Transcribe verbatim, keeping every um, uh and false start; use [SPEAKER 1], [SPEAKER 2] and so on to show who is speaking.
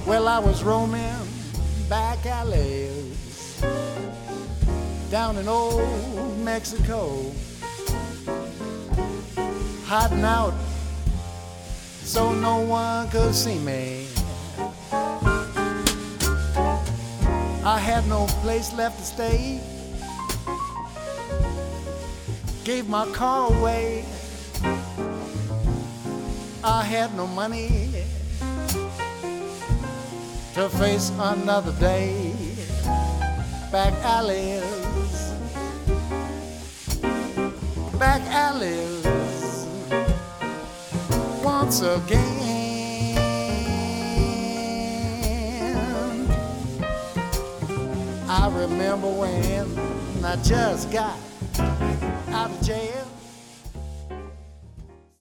[SPEAKER 1] Well, I was roaming back alleys down in old Mexico, hiding out so no one could see me. I had no place left to stay, gave my car away. I had no money to face another day. Back alleys, back alleys, once again. I remember when I just got